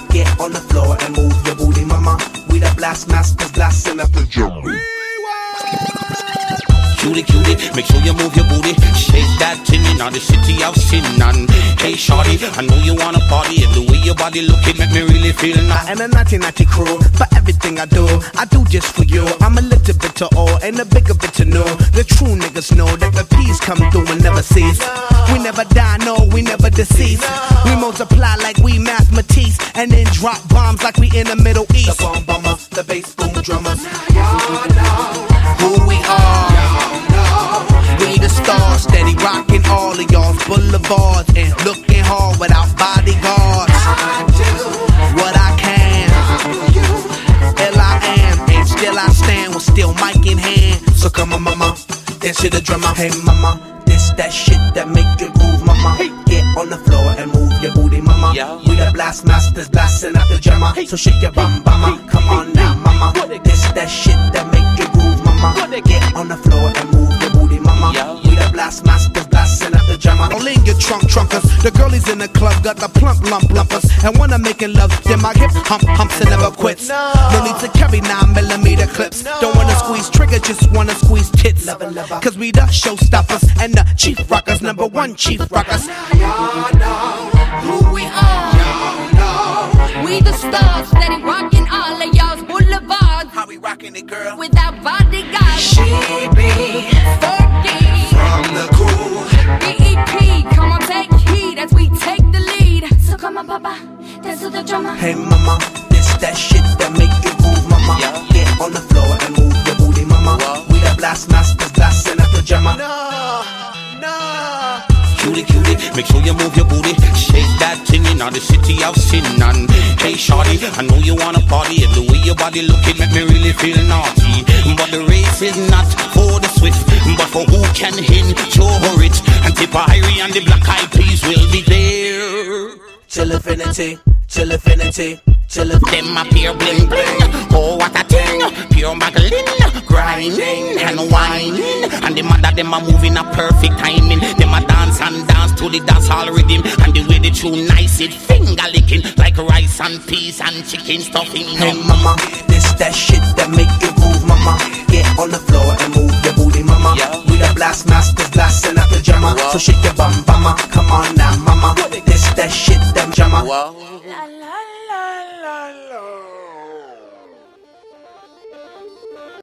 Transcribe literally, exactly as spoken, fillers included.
Get on the floor and move your booty, mama. We the blast masters, blasting up the drum. Cutie, cutie, make sure you move your booty. Shake that thing in the city of sin. And hey, shorty, I know you wanna party. And the way your body looking make me really feel nice. I am a naughty, naughty crew. For everything I do, I do just for you. I'm a little bit to all and a bigger bit to know. The true niggas know that the peace come through and never cease. We never die, no, we never decease. We multiply like we mathematics, and then drop bombs like we in the Middle East. The bomb bomber, the bass boom drummers. Y'all know who we are. We the stars, steady rocking all of y'all's boulevards and looking hard without bodyguards. I do what I can. Hell I am, and still I stand with still mic in hand. So come on, mama, dance to the drummer. Hey, mama, this that shit that make you groove, mama. Get on the floor and move your booty, mama. We the blast masters, blasting out the drummer. So shake your bum, mama. Come on now, mama. This that shit that make you groove, mama. Get on the floor and move your booty, mama. We the blast masters, blasting out the drummer. All in your trunk, trunkers. The girlies in the club got the plump lump lumpers. And when I'm making love, then my hip hump humps and never quits. No need to carry nine millimeter clips. Don't wanna squeeze trigger, just wanna squeeze tits. Cause we the showstoppers and the chief rockers, number one chief rockers. Y'all know who we are. Y'all know we the stars, steady rocking all of y'all's boulevards. How we rocking it, girl? Without bodyguards. She be Fergie from the cool B E P, come on, take heed as we take the lead. So come on, papa, dance to the drummer. Hey, mama, this that shit that make you move, mama. Get on the floor and move your booty, mama. We the blast masters, blasting at the drummer. No, no. Cutie, cutie, make sure you move your booty. Shake that thing in the city of sin. And hey, shorty, I know you wanna party. And the way your body looking make me really feel naughty. But the race is not for the swift, but for who can endure it. And Tipperary and the Black Eyed Peas will be there. Till infinity, till infinity, till infinity. Them appear bling bling. Oh, what a thing. Pure Magdalene, grinding and whining. And the mother them are moving a perfect timing. Them a dance and dance to the dance hall rhythm. And the way they tune nice, it finger licking like rice and peas and chicken stuffing. Hey, mama, this that shit that make you move, mama. Get on the floor and move your booty, mama. We the blast masters, blasting out the drummer. So shake your bum, mama. Come on now, mama. This that shit that drummer. La, la.